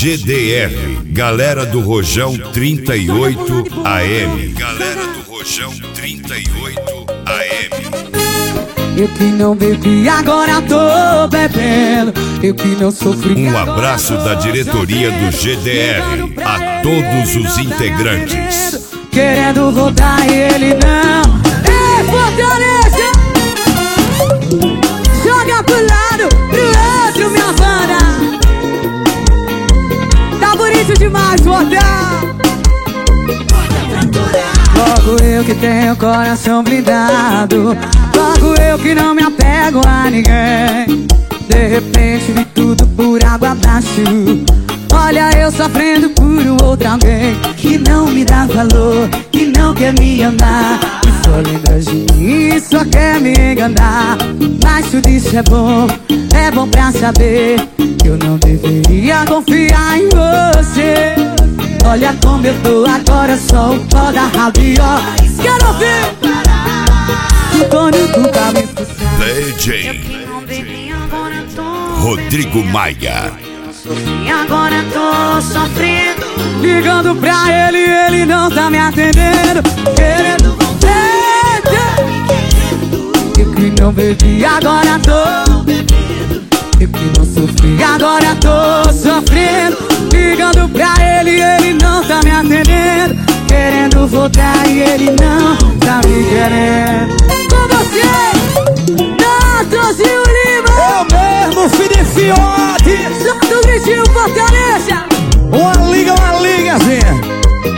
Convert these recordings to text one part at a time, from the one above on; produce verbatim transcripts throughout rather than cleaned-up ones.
G D R, galera do Rojão trinta e oito A M. Galera do Rojão trinta e oito A M. Eu que não bebi, agora tô bebendo. Eu que não sofri. Um abraço da diretoria do G D R a todos os integrantes. Querendo voltar e ele não. Ei, Fortaleza! Joga pro lado, pro outro, minha banda. Tá bonito demais, voltar. Logo eu que tenho coração blindado, logo eu que não me apego a ninguém. De repente vi tudo por água abaixo. Olha eu sofrendo por um outro alguém que não me dá valor, que não quer me amar, que só lembra de mim, só quer me enganar. Mas tudo isso é bom, é bom pra saber que eu não deveria confiar em você. Olha como eu tô agora, só o pó da rabiola. Quero ver quando tu tá me expulsando. D J Rodrigo Maia. E agora tô sofrendo, ligando pra ele, ele não tá me atendendo. Querendo voltar, eu que não bebi, agora tô bebendo. Eu que não sofri, agora tô sofrendo. Ligando pra ele, ele não tá me atendendo. Querendo voltar e ele não tá me querendo. Com você, Natanzinho Lima. Eu mesmo, filho de fiote. Solta o gritinho, Fortaleza. Uma liga, uma liga, assim.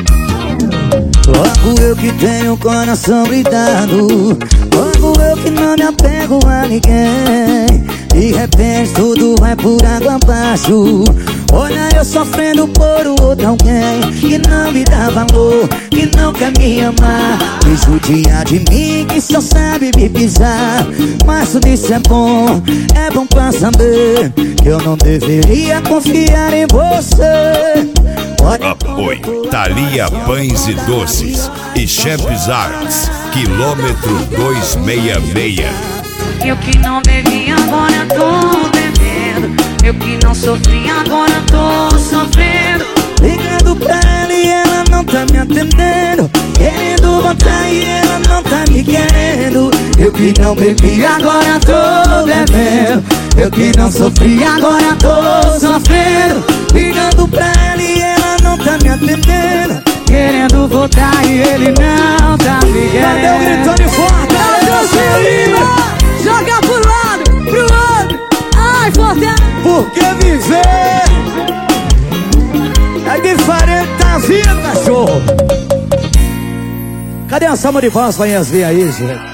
Logo eu que tenho o coração gritado, logo eu que não me apego a ninguém. De repente tudo vai por água abaixo. Olha eu sofrendo por outro alguém que não me dá valor, que não quer me amar, que judia de mim, que só sabe me pisar. Mas tudo isso é bom, é bom pra saber que eu não deveria confiar em você. Apoio Thalia Pães e Doces e Champs Arts, quilômetro duzentos e sessenta e seis. Eu que não bebi, agora tô bebendo. Eu que não sofri, agora tô sofrendo. Ligando pra ela e ela não tá me atendendo. Querendo voltar e ela não tá me querendo. Eu que não bebi, agora tô bebendo. Eu que não sofri, agora tô sofrendo. Ligando pra ela e ela não tá me atendendo. Querendo voltar e ele não tá me querendo. Cadê o gritão de Fortaleza, Lima? Joga pro lado, pro outro. Ai, Fortaleza. Porque viver é diferente da vida, cachorro. Cadê a salva de voz pra Yasmin aí, gente?